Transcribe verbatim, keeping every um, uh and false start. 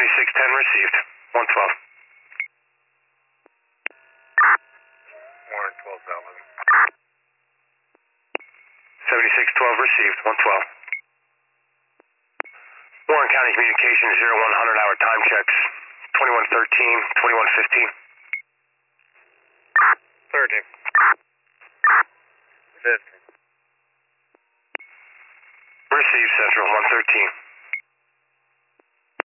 seventy-six ten received. one twelve. Warren twelve thousand. seventy-six twelve received. one twelve. Warren County Communications zero one hundred hour time checks. twenty-one thirteen, twenty-one fifteen. thirteen. fifteen. Received Central one thirteen.